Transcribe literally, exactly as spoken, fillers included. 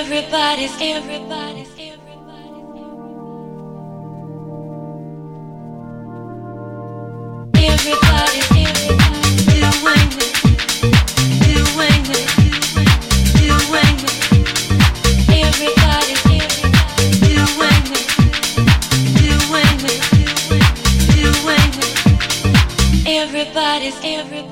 Everybody's, everybody's, everybody's. Everybody's, everybody's doing it, doing it, doing it. Everybody's, everybody's doing it, doing it, doing it. Everybody's, everybody's.